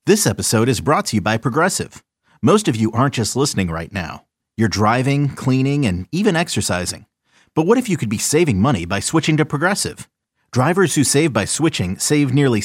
This episode is brought to you by Progressive. Most of you aren't just listening right now. You're driving, cleaning, and even exercising. But what if you could be saving money by switching to Progressive? Drivers who save by switching save nearly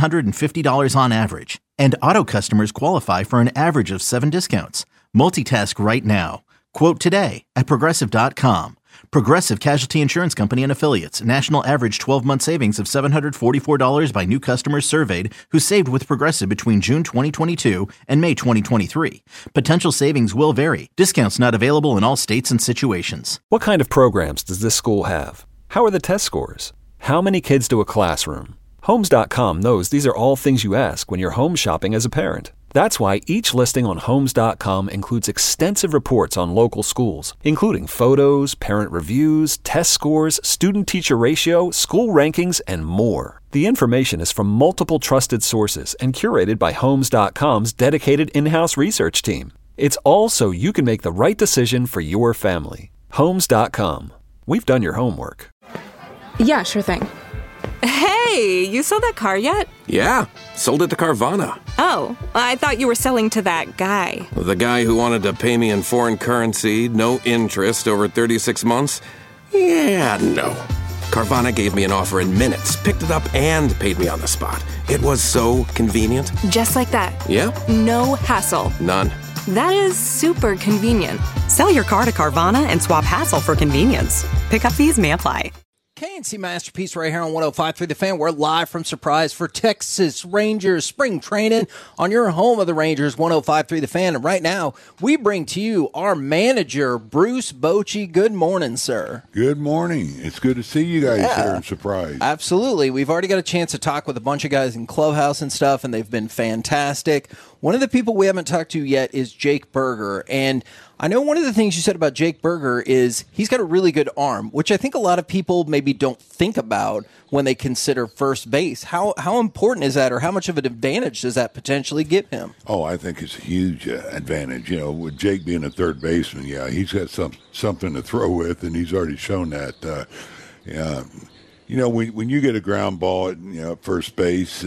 $750 on average. And auto customers qualify for an average of 7 discounts. Multitask right now. Quote today at Progressive.com. Progressive Casualty Insurance Company and Affiliates. National average 12-month savings of $744 by new customers surveyed who saved with Progressive between June 2022 and May 2023. Potential savings will vary. Discounts not available in all states and situations. What kind of programs does this school have? How are the test scores? How many kids do a classroom? Homes.com knows these are all things you ask when you're home shopping as a parent. That's why each listing on Homes.com includes extensive reports on local schools, including photos, parent reviews, test scores, student-teacher ratio, school rankings, and more. The information is from multiple trusted sources and curated by Homes.com's dedicated in-house research team. It's all so you can make the right decision for your family. Homes.com. We've done your homework. Yeah, sure thing. Hey, you sold that car yet? Yeah, sold it to Carvana. Oh, I thought you were selling to that guy. The guy who wanted to pay me in foreign currency, no interest, over 36 months? Yeah, no. Carvana gave me an offer in minutes, picked it up, and paid me on the spot. It was so convenient. Just like that. Yep. No hassle. None. That is super convenient. Sell your car to Carvana and swap hassle for convenience. Pickup fees may apply. KNC Masterpiece right here on 105.3 The Fan. We're live from Surprise for Texas Rangers spring training on your home of the Rangers, 105.3 The Fan. And right now, we bring to you our manager, Bruce Bochy. Good morning, sir. Good morning. It's good to see you guys here in Surprise. Absolutely. We've already got a chance to talk with a bunch of guys in Clubhouse and stuff, and they've been fantastic. One of the people we haven't talked to yet is Jake Burger, and I know one of the things you said about Jake Burger is he's got a really good arm, which I think a lot of people maybe don't think about when they consider first base. How important is that, or how much of an advantage does that potentially give him? Oh, I think it's a huge advantage. You know, with Jake being a third baseman, yeah, he's got something to throw with, and he's already shown that. You know, when you get a ground ball at first base,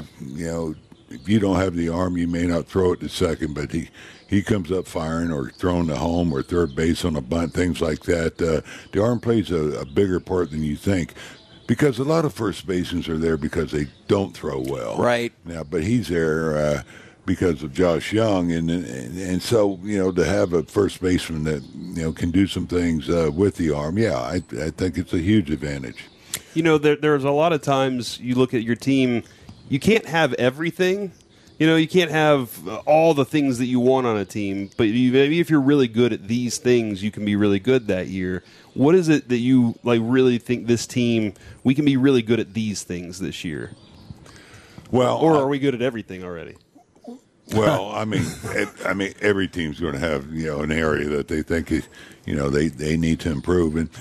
if you don't have the arm, you may not throw it to second, but he comes up firing or throwing to home or third base on a bunt, things like that. The arm plays a bigger part than you think, because a lot of first basemen are there because they don't throw well. Right. Now, but he's there because of Josh Young, and so to have a first baseman that can do some things with the arm, I think it's a huge advantage. There's a lot of times you look at your team. You can't have everything. You can't have all the things that you want on a team, but maybe if you're really good at these things, you can be really good that year. What is it that you really think this team, we can be really good at these things this year? Well, or are we good at everything already? Well, I mean, every team's going to have an area that they think they need to improve, and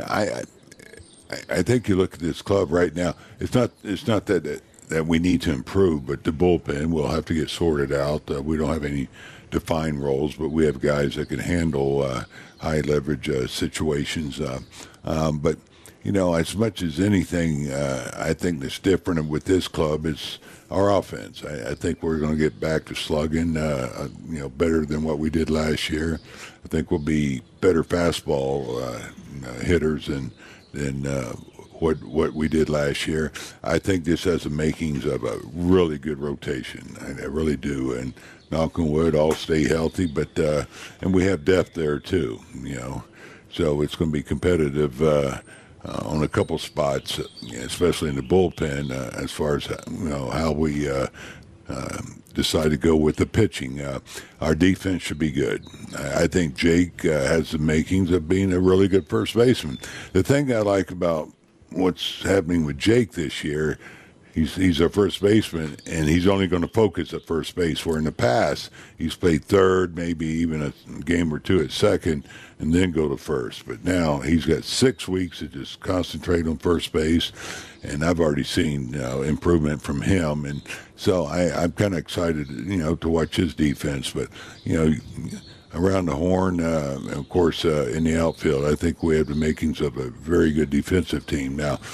I think you look at this club right now. It's not that we need to improve, but the bullpen will have to get sorted out. We don't have any defined roles, but we have guys that can handle high leverage situations. But as much as anything, I think that's different with this club is our offense. I think we're going to get back to slugging, better than what we did last year. I think we'll be better fastball hitters than what we did last year. I think this has the makings of a really good rotation. I really do. And knock on wood, all stay healthy. But and we have depth there too. So it's going to be competitive on a couple spots, especially in the bullpen. As far as how we decide to go with the pitching, our defense should be good. I think Jake has the makings of being a really good first baseman. The thing I like about what's happening with Jake this year, he's a first baseman, and he's only going to focus at first base, where in the past he's played third, maybe even a game or two at second, and then go to first. But now he's got 6 weeks to just concentrate on first base, and I've already seen improvement from him. And so I'm kind of excited, to watch his defense. But, around the horn, of course, in the outfield, I think we have the makings of a very good defensive team. Now,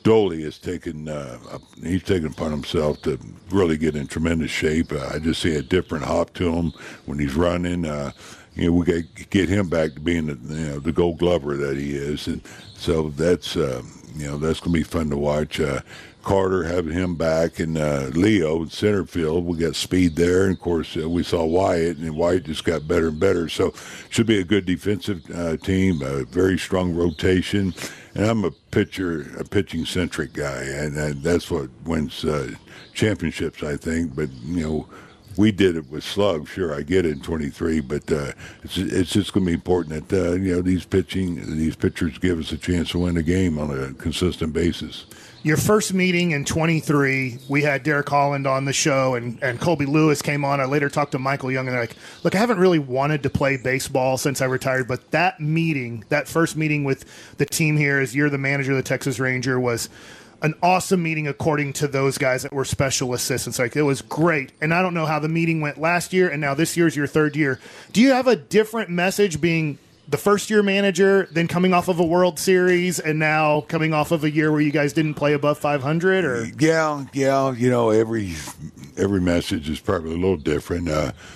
Doley has taken he's taken upon himself to really get in tremendous shape. I just see a different hop to him when he's running. We got to get him back to being the Gold Glover that he is, and so that's that's going to be fun to watch. Carter, having him back, and Leo in center field. We got speed there, and of course we saw Wyatt, and Wyatt just got better and better. So should be a good defensive team, a very strong rotation. And I'm a pitching-centric guy, and that's what wins championships, I think. But we did it with Slug. Sure, I get it in 23, but it's just going to be important that these pitchers give us a chance to win a game on a consistent basis. Your first meeting in 23, we had Derek Holland on the show, and Colby Lewis came on. I later talked to Michael Young, and they're like, look, I haven't really wanted to play baseball since I retired, but that first meeting with the team here as you're the manager of the Texas Ranger was an awesome meeting according to those guys that were special assistants. Like, it was great. And I don't know how the meeting went last year, and now this year's your third year. Do you have a different message being the first-year manager, then coming off of a World Series, and now coming off of a year where you guys didn't play above 500? Or yeah, every message is probably a little different.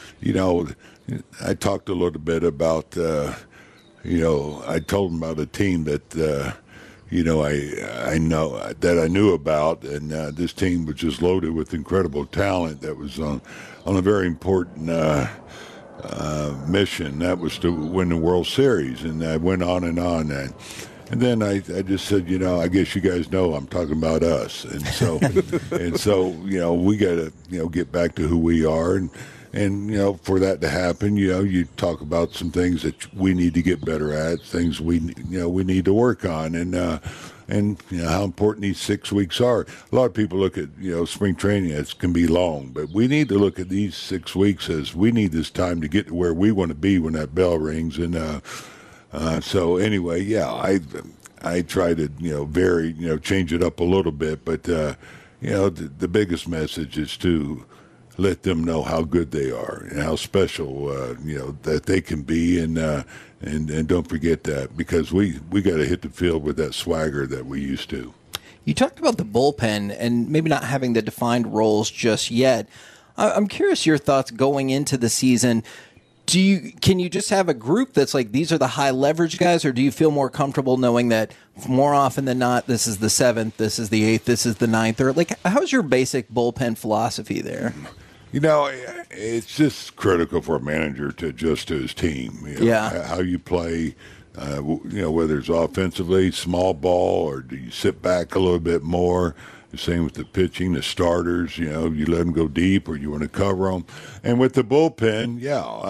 I talked a little bit about, I told them about a team that, I knew about, and this team was just loaded with incredible talent that was on a very important mission. That was to win the World Series, and I went on and on. And then I just said, I guess you guys know I'm talking about us. And so, we got to, get back to who we are. And for that to happen, you talk about some things that we need to get better at, things we need to work on. And how important these 6 weeks are. A lot of people look at spring training as can be long, but we need to look at these 6 weeks as we need this time to get to where we want to be when that bell rings. And so anyway, I try to vary, change it up a little bit, but the biggest message is to let them know how good they are and how special that they can be, and don't forget that, because we got to hit the field with that swagger that we used to. You talked about the bullpen and maybe not having the defined roles just yet. I'm curious your thoughts going into the season. Can you just have a group that's like, these are the high leverage guys, or do you feel more comfortable knowing that more often than not, this is the 7th, this is the 8th, this is the 9th, or like, how's your basic bullpen philosophy there? It's just critical for a manager to adjust to his team. How you play, whether it's offensively, small ball, or do you sit back a little bit more? The same with the pitching, the starters, you let them go deep, or you want to cover them. And with the bullpen,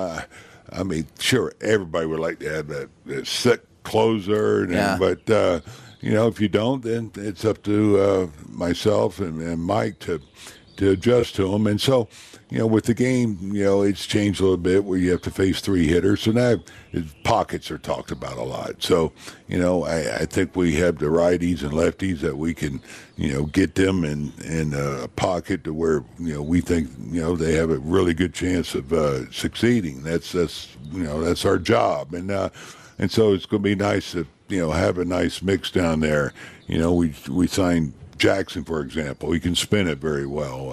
sure, everybody would like to have that set closer, but if you don't, then it's up to myself and Mike to adjust to them. And so, with the game, it's changed a little bit where you have to face 3 hitters. So now pockets are talked about a lot. So, I think we have the righties and lefties that we can, get them in a pocket to where, we think, they have a really good chance of succeeding. That's our job. And so it's going to be nice to, have a nice mix down there. We signed Jackson, for example. He can spin it very well.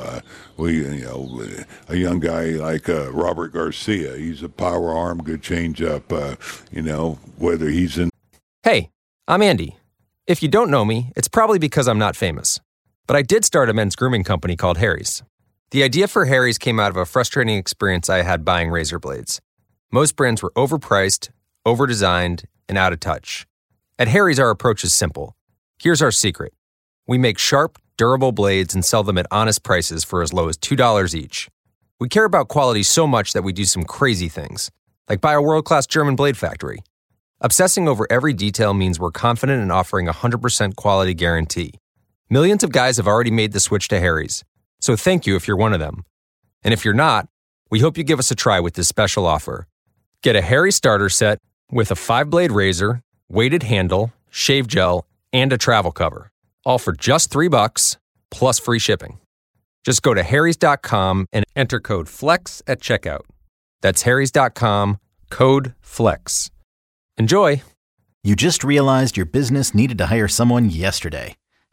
A young guy like Robert Garcia, he's a power arm, good changeup. Whether he's in. Hey, I'm Andy. If you don't know me, it's probably because I'm not famous. But I did start a men's grooming company called Harry's. The idea for Harry's came out of a frustrating experience I had buying razor blades. Most brands were overpriced, overdesigned, and out of touch. At Harry's, our approach is simple. Here's our secret. We make sharp, durable blades and sell them at honest prices for as low as $2 each. We care about quality so much that we do some crazy things, like buy a world-class German blade factory. Obsessing over every detail means we're confident in offering a 100% quality guarantee. Millions of guys have already made the switch to Harry's, so thank you if you're one of them. And if you're not, we hope you give us a try with this special offer. Get a Harry's starter set with a 5-blade razor, weighted handle, shave gel, and a travel cover. All for just $3 plus free shipping. Just go to harrys.com and enter code FLEX at checkout. That's harrys.com, code FLEX. Enjoy. You just realized your business needed to hire someone yesterday.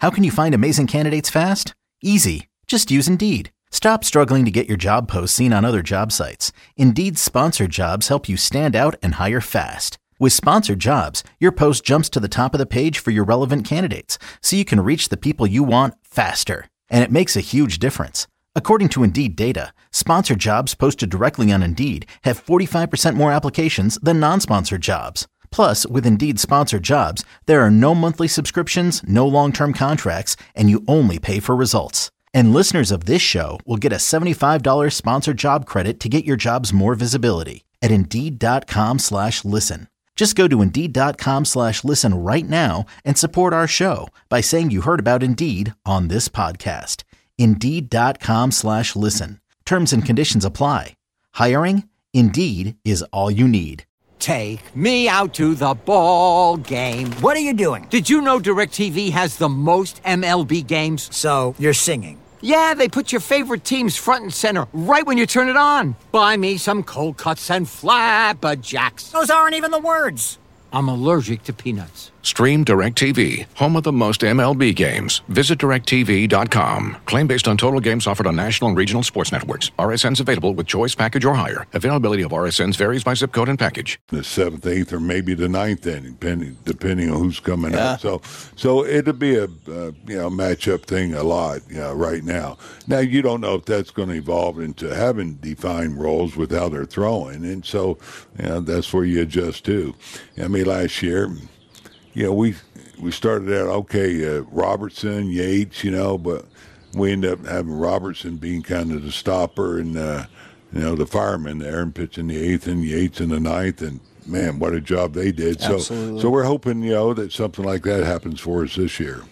How can you find amazing candidates fast? Easy. Just use Indeed. Stop struggling to get your job posts seen on other job sites. Indeed's sponsored jobs help you stand out and hire fast. With sponsored jobs, your post jumps to the top of the page for your relevant candidates, so you can reach the people you want faster. And it makes a huge difference. According to Indeed data, sponsored jobs posted directly on Indeed have 45% more applications than non-sponsored jobs. Plus, with Indeed sponsored jobs, there are no monthly subscriptions, no long-term contracts, and you only pay for results. And listeners of this show will get a $75 sponsored job credit to get your jobs more visibility at Indeed.com/listen. Just go to Indeed.com/listen right now and support our show by saying you heard about Indeed on this podcast. Indeed.com/listen. Terms and conditions apply. Hiring? Indeed is all you need. Take me out to the ball game. What are you doing? Did you know DirecTV has the most MLB games? So, you're singing. Yeah, they put your favorite teams front and center right when you turn it on. Buy me some cold cuts and flapjacks. Those aren't even the words. I'm allergic to peanuts. Stream DirecTV, home of the most MLB games. Visit DirecTV.com. Claim based on total games offered on national and regional sports networks. RSNs available with choice package or higher. Availability of RSNs varies by zip code and package. The 7th, 8th, or maybe the 9th inning, depending on who's coming up. So it'll be a matchup thing a lot right now. Now, you don't know if that's going to evolve into having defined roles with how they're throwing. And so that's where you adjust to. I mean, last year, we started out Robertson, Yates, but we ended up having Robertson being kind of the stopper and the fireman there and pitching the 8th and Yates in the 9th, and man, what a job they did. So we're hoping that something like that happens for us this year.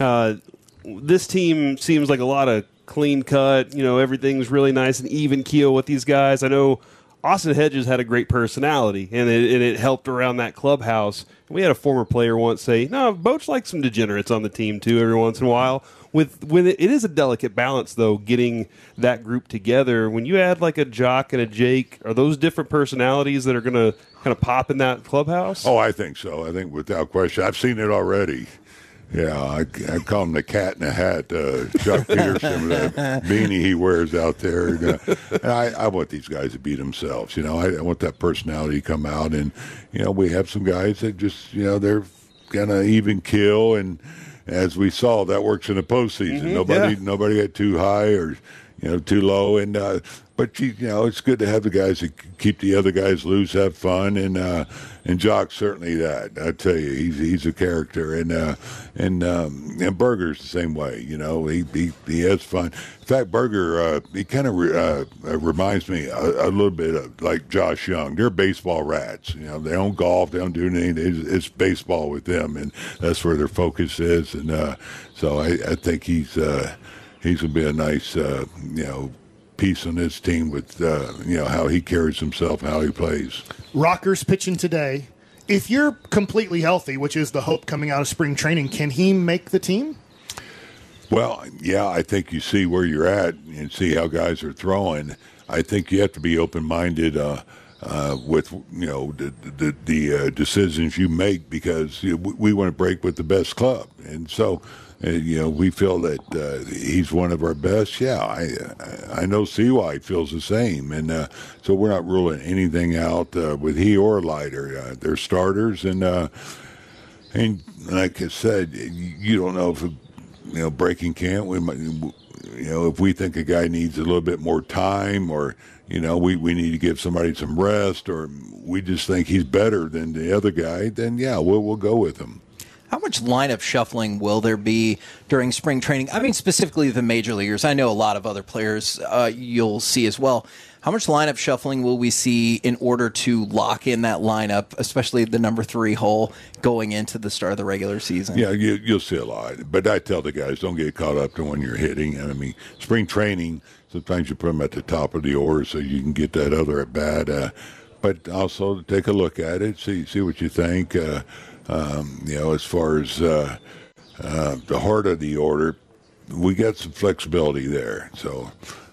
This team seems like a lot of clean cut. Everything's really nice and even keel with these guys. I know Austin Hedges had a great personality, and it helped around that clubhouse. We had a former player once say, "No, Boach likes some degenerates on the team too every once in a while." It is a delicate balance, though, getting that group together. When you add like a Jock and a Jake, are those different personalities that are going to kind of pop in that clubhouse? Oh, I think so. I think without question. I've seen it already. Yeah, I call him the cat in a hat, Chuck Peterson, with that beanie he wears out there. And I want these guys to be themselves. I want that personality to come out. And, we have some guys that just, they're going to even kill. And as we saw, that works in the postseason. Nobody got too high or, too low. And but it's good to have the guys that keep the other guys loose, have fun, and Jock's certainly that. I tell you, he's a character, and Berger's the same way. He has fun. In fact, Berger he kind of reminds me a little bit of like Josh Young. They're baseball rats. They don't golf, they don't do anything. It's baseball with them, and that's where their focus is. And so I think he's going to be a nice piece on his team with how he carries himself, how he plays. Rocker's pitching today. If you're completely healthy, which is the hope coming out of spring training, can he make the team? Well, yeah, I think you see where you're at and see how guys are throwing. I think you have to be open-minded with the decisions you make, because we want to break with the best club, and so. We feel that he's one of our best. Yeah, I know CY feels the same, and so we're not ruling anything out with he or Leiter. They're starters, and like I said, you don't know if breaking camp. We might, if we think a guy needs a little bit more time, or we need to give somebody some rest, or we just think he's better than the other guy, then yeah, we'll go with him. How much lineup shuffling will there be during spring training? I mean, specifically the major leaguers. I know a lot of other players you'll see as well. How much lineup shuffling will we see in order to lock in that lineup, especially the number 3 hole going into the start of the regular season? Yeah, you'll see a lot. But I tell the guys, don't get caught up to when you're hitting. And I mean, spring training, sometimes you put them at the top of the order so you can get that other at bat. But also take a look at it, see what you think. As far as the heart of the order, we got some flexibility there. So,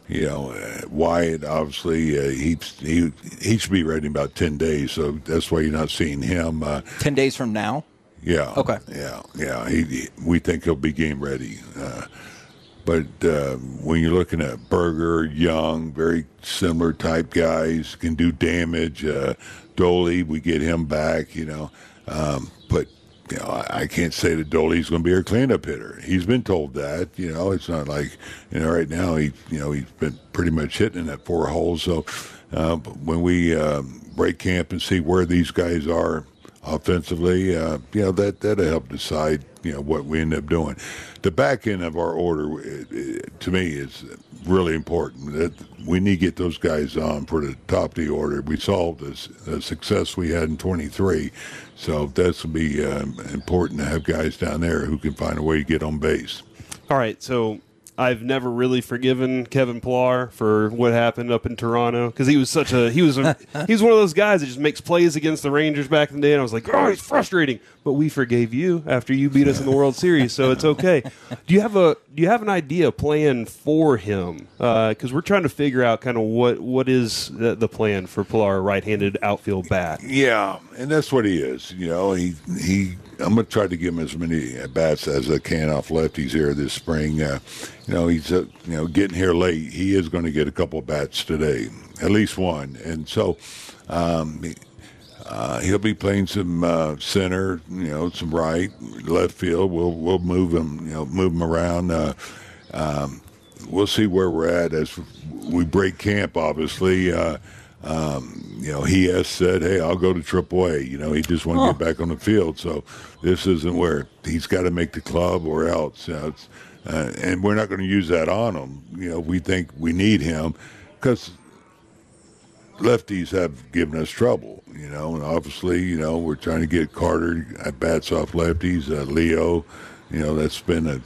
Wyatt, obviously, he should be ready in about 10 days. So that's why you're not seeing him. 10 days from now? Yeah. Okay. Yeah. We think he'll be game ready. But when you're looking at Berger, Young, very similar type guys, can do damage. Doley, we get him back, but I can't say that Doley's going to be our cleanup hitter. He's been told that. It's not like right now he's been pretty much hitting in that 4 holes. So when we break camp and see where these guys are offensively, that'll help decide what we end up doing. The back end of our order, to me, is really important. That we need to get those guys on for the top of the order. We saw the success we had in 23, so that's going to be important to have guys down there who can find a way to get on base. All right, so I've never really forgiven Kevin Pillar for what happened up in Toronto because he was one of those guys that just makes plays against the Rangers back in the day, and I was like, oh, it's frustrating. But we forgave you after you beat us in the World Series, so it's okay. Do you have an idea plan for him? Because we're trying to figure out kind of what is the plan for Pillar, right-handed outfield bat. Yeah, and that's what he is. I'm going to try to give him as many at-bats as I can off lefties here this spring. He's getting here late. He is going to get a couple of bats today, at least one. And so he'll be playing some center, some right, left field. We'll move him around. We'll see where we're at as we break camp, obviously. He has said, hey, I'll go to AAA. He just wants to get back on the field. So this isn't where he's got to make the club or else. And we're not going to use that on him. We think we need him because lefties have given us trouble, and obviously, we're trying to get Carter at bats off lefties. Leo, that's been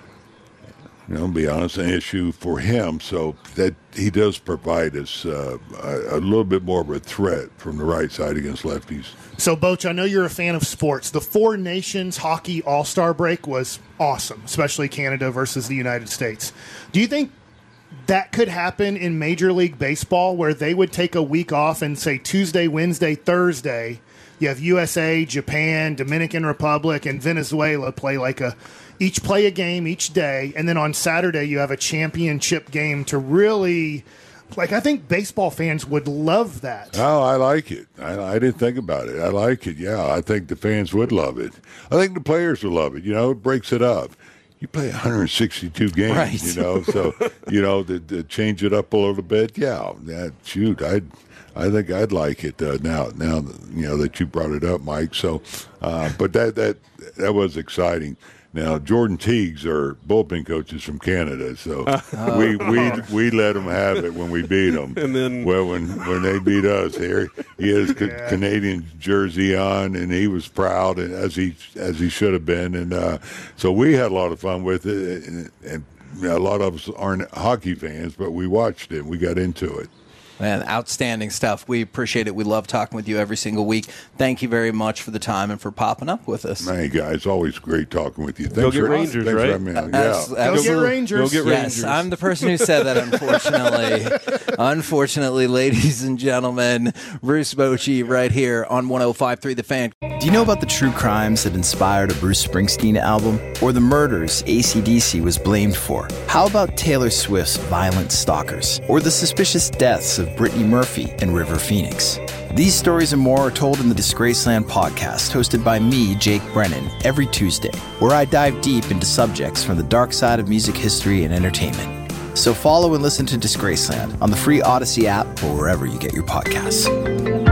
be honest, an issue for him. So that he does provide us a little bit more of a threat from the right side against lefties. So, Boch, I know you're a fan of sports. The 4 Nations Hockey All-Star break was awesome, especially Canada versus the United States. Do you think that could happen in Major League Baseball where they would take a week off and say Tuesday, Wednesday, Thursday, you have USA, Japan, Dominican Republic, and Venezuela each play a game each day, and then on Saturday you have a championship game to really, I think baseball fans would love that. Oh, I like it. I didn't think about it. I like it, yeah. I think the fans would love it. I think the players would love it. It breaks it up. You play 162 games, right. So, to change it up a little bit, yeah, I think I'd like it now that you brought it up, Mike. So, but that was exciting. Now, Jordan Teagues are bullpen coaches from Canada, so we let them have it when we beat them. And then, when they beat us, here he has Canadian jersey on, and he was proud, and as he should have been. And so we had a lot of fun with it. And a lot of us aren't hockey fans, but we watched it. We got into it. Man, outstanding stuff. We appreciate it. We love talking with you every single week. Thank you very much for the time and for popping up with us. Hey, guys, always great talking with you. Go get Rangers, right? For having me on. Go get Rangers. Yes, I'm the person who said that, unfortunately. Unfortunately, ladies and gentlemen, Bruce Bochy right here on 105.3 The Fan. Do you know about the true crimes that inspired a Bruce Springsteen album? Or the murders AC/DC was blamed for? How about Taylor Swift's Violent Stalkers? Or the suspicious deaths of Brittany Murphy and River Phoenix? These stories and more are told in the Disgraceland podcast, hosted by me, Jake Brennan, every Tuesday, where I dive deep into subjects from the dark side of music history and entertainment. So follow and listen to Disgraceland on the free Odyssey app or wherever you get your podcasts.